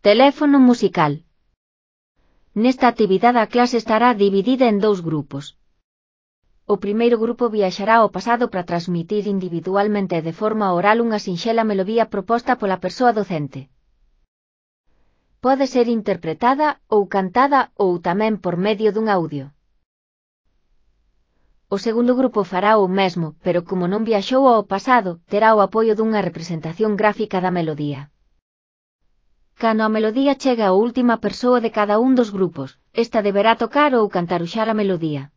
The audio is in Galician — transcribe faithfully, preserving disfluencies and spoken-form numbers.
Teléfono musical. Nesta actividade a clase estará dividida en dous grupos. O primeiro grupo viaxará ao pasado para transmitir individualmente e de forma oral unha sinxela melodía proposta pola persoa docente. Pode ser interpretada ou cantada ou tamén por medio dun audio. O segundo grupo fará o mesmo, pero como non viaxou ao pasado, terá o apoio dunha representación gráfica da melodía. Cando a melodía chega á última persoa de cada un dos grupos, esta deberá tocar ou cantaruxar a melodía.